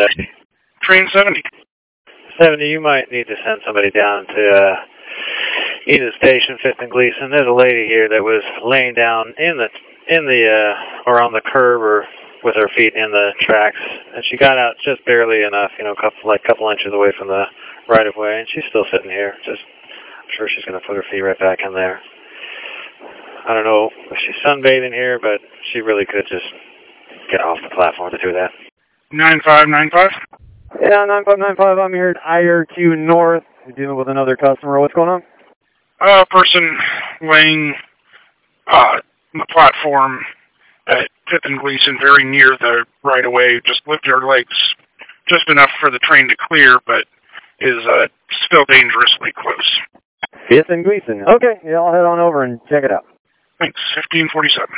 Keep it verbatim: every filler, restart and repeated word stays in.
seventy. Train seventy. seventy, you might need to send somebody down to uh, Edith Station, fifth and Gleason. There's a lady here that was laying down in the, in the uh, or on the curb or with her feet in the tracks, and she got out just barely enough, you know, couple, like a couple inches away from the right-of-way, and she's still sitting here. Just, I'm sure she's going to put her feet right back in there. I don't know if she's sunbathing here, but she really could just get off the platform to do that. nine five nine five? Yeah, nine five nine five, I'm here at I R Q North. We're dealing with another customer. What's going on? A person laying uh, on the platform at fifth and Gleason, very near the right-of-way, just lift their legs just enough for the train to clear, but is uh, still dangerously close. fifth and Gleason. Okay, yeah, I'll head on over and check it out. Thanks. fifteen forty-seven.